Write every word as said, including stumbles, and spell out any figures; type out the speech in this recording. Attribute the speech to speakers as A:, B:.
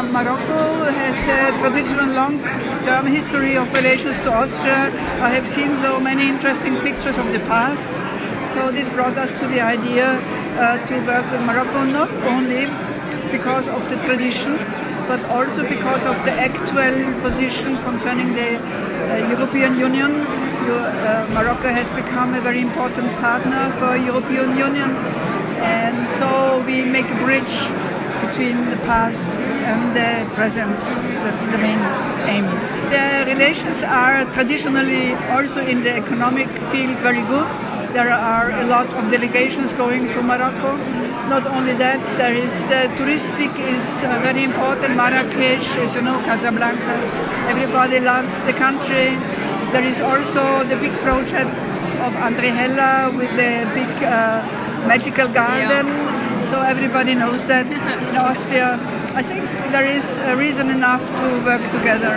A: Uh, Morocco has a traditional long-term history of relations to Austria. I have seen so many interesting pictures of the past. So this brought us to the idea uh, to work with Morocco, not only because of the tradition, but also because of the actual position concerning the uh, European Union. You, uh, Morocco has become a very important partner for European Union, and so we make a bridge between the past and the present. That's the main aim. The relations are traditionally also in the economic field very good. There are a lot of delegations going to Morocco. Not only that, there is the touristic is uh, very important. Marrakesh, as you know, Casablanca. Everybody loves the country. There is also the big project of André Heller with the big uh, magical garden. Yeah. So everybody knows that in Austria. I think there is a reason enough to work together.